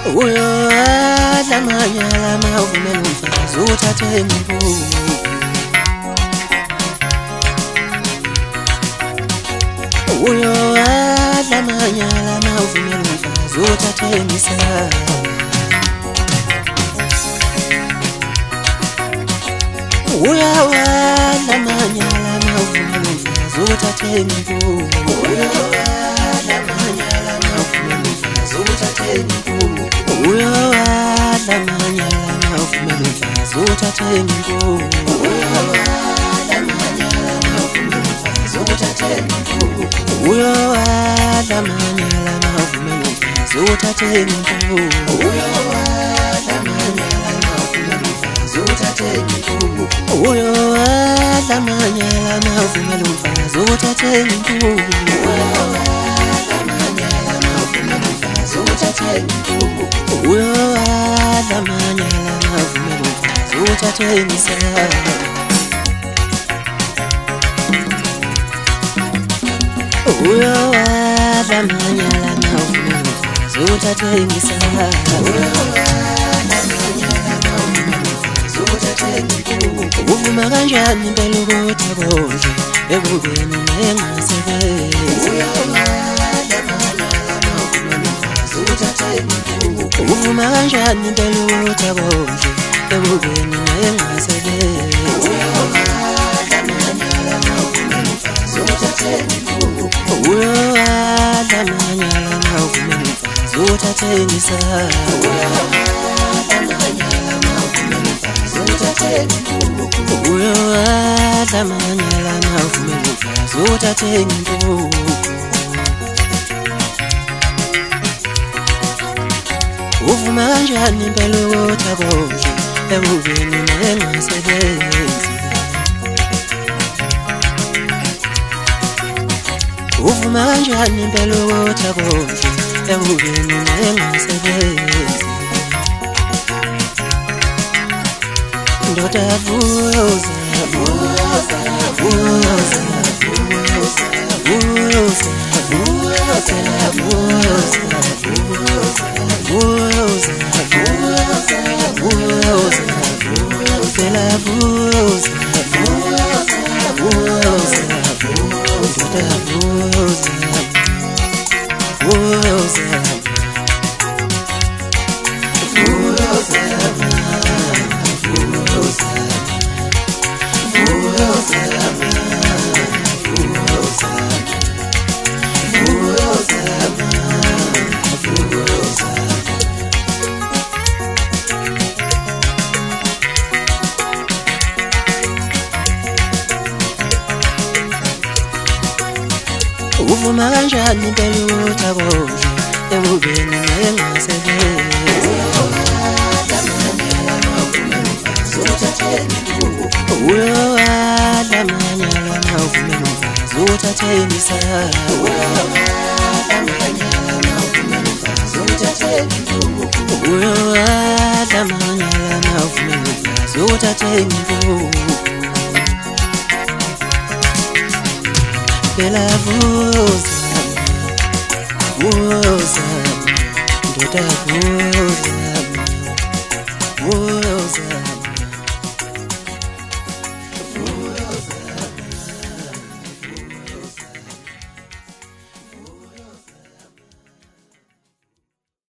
Uyo adlamanyala mawuvumela umfazi uthathe imvubu. Uyo adlamanyala mawuvumela umfazi uthathe imisaba. Uyo adlamanyala mawuvumela umfazi uthathe imvubu. Uyo adlamanyala mawuvumela umfazi uthathe imvubu. Uyo adlamanyala mawuvumela umfazi uthathe imvubu. Uyo adlamanyala mawuvumela umfazi uthathe imvubu. Uyo adlamanyala mawuvumela umfazi uthathe imvubu. Uyo adlamanyala mawuvumela umfazi uthathe imvubu. Uyo adlamanyala mawuvumela umfazi uthathe imvubu. Uyo adlamanyala mawuvumela umfazi uthathe imisaba. Uyo adlamanyala mawuvumela umfazi uthathe imisaba. Uvuma kanjani impela ukuthi abondle ekubeni nengasebenzi? Uvuma kanjani impela ukuthi abondle ekubeni nengasebenzi? Uyo adlamanyala mawuvumela umfazi uthathe imisaba. Uyo adlamanyala mawuvumela umfazi uthathe imvubu. Uvuma kanjani impela ukuthi abondle ekubeni nengasebenzi? Uvuma kanjani impela ukuthi abondle ekubeni nengasebenzi? Ndoda vuyoza, vuyoza, vuyoza, vuyoza, vuyoza, vuyoza, vuyoza, vuyoza, vuyoza, vuyoza, phela vuyoza, vuyoza, vuyoza, ndoda vuyoza, vuyoza, uvuma kanjani impela ukuthi abondle ekubeni nengasebenzi? Uyo adlamanyala mawuvumela umfazi uthathe imisaba. Uyo adlamanyala mawuvumela umfazi uthathe imvubu. Phela vuyoza, vuyoza, ndoda vuyoza.